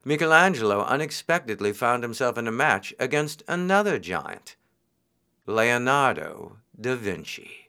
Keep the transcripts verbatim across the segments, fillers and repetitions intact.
Michelangelo unexpectedly found himself in a match against another giant, Leonardo da Vinci.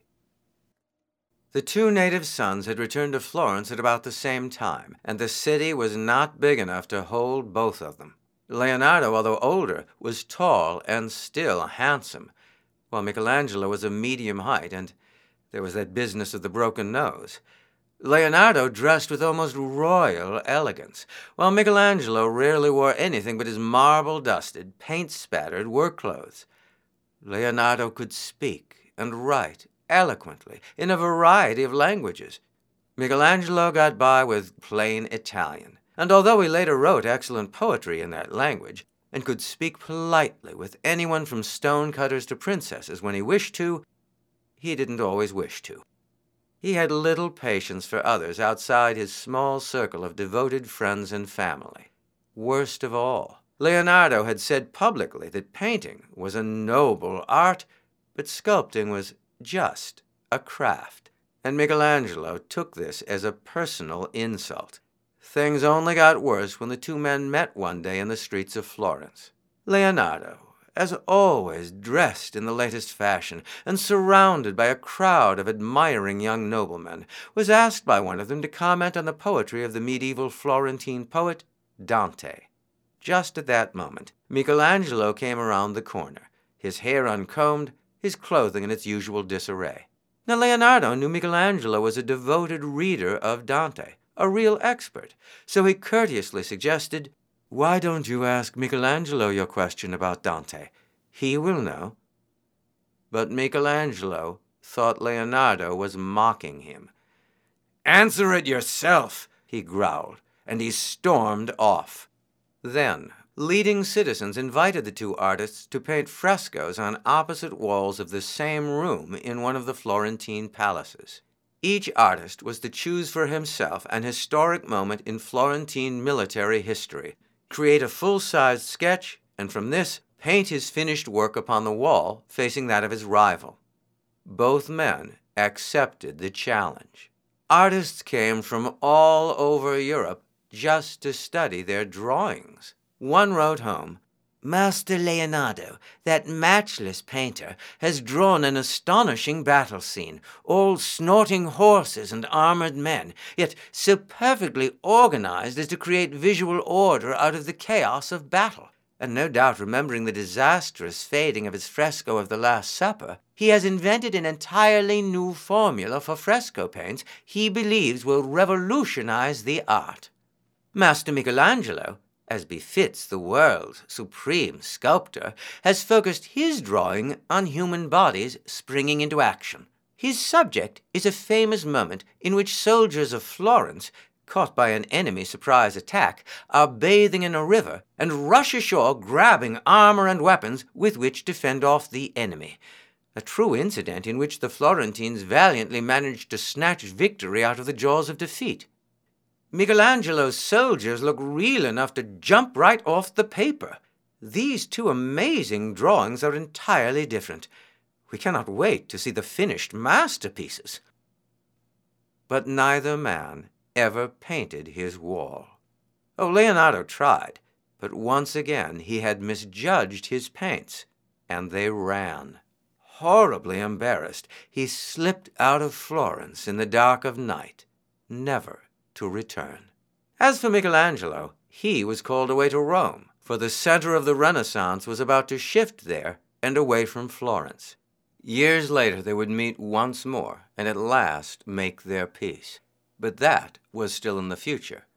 The two native sons had returned to Florence at about the same time, and the city was not big enough to hold both of them. Leonardo, although older, was tall and still handsome, while Michelangelo was of medium height, and there was that business of the broken nose. Leonardo dressed with almost royal elegance, while Michelangelo rarely wore anything but his marble-dusted, paint-spattered work clothes. Leonardo could speak and write eloquently in a variety of languages. Michelangelo got by with plain Italian, and although he later wrote excellent poetry in that language, and could speak politely with anyone from stonecutters to princesses when he wished to, he didn't always wish to. He had little patience for others outside his small circle of devoted friends and family. Worst of all, Leonardo had said publicly that painting was a noble art, but sculpting was just a craft, and Michelangelo took this as a personal insult. Things only got worse when the two men met one day in the streets of Florence. Leonardo, as always dressed in the latest fashion and surrounded by a crowd of admiring young noblemen, was asked by one of them to comment on the poetry of the medieval Florentine poet Dante. Just at that moment, Michelangelo came around the corner, his hair uncombed, his clothing in its usual disarray. Now Leonardo knew Michelangelo was a devoted reader of Dante, a real expert, so he courteously suggested, "Why don't you ask Michelangelo your question about Dante? He will know." But Michelangelo thought Leonardo was mocking him. "Answer it yourself," he growled, and he stormed off. Then, leading citizens invited the two artists to paint frescoes on opposite walls of the same room in one of the Florentine palaces. Each artist was to choose for himself an historic moment in Florentine military history, create a full-sized sketch, and from this paint his finished work upon the wall facing that of his rival. Both men accepted the challenge. Artists came from all over Europe just to study their drawings. One wrote home, "Master Leonardo, that matchless painter, has drawn an astonishing battle scene, all snorting horses and armored men, yet so perfectly organized as to create visual order out of the chaos of battle. And no doubt remembering the disastrous fading of his fresco of the Last Supper, he has invented an entirely new formula for fresco paints he believes will revolutionize the art. Master Michelangelo, as befits the world's supreme sculptor, has focused his drawing on human bodies springing into action. His subject is a famous moment in which soldiers of Florence, caught by an enemy surprise attack, are bathing in a river and rush ashore grabbing armor and weapons with which to fend off the enemy. A true incident in which the Florentines valiantly managed to snatch victory out of the jaws of defeat. Michelangelo's soldiers look real enough to jump right off the paper. These two amazing drawings are entirely different. We cannot wait to see the finished masterpieces." But neither man ever painted his wall. Oh, Leonardo tried, but once again he had misjudged his paints, and they ran. Horribly embarrassed, he slipped out of Florence in the dark of night, never to return. As for Michelangelo, he was called away to Rome, for the center of the Renaissance was about to shift there and away from Florence. Years later they would meet once more and at last make their peace. But that was still in the future.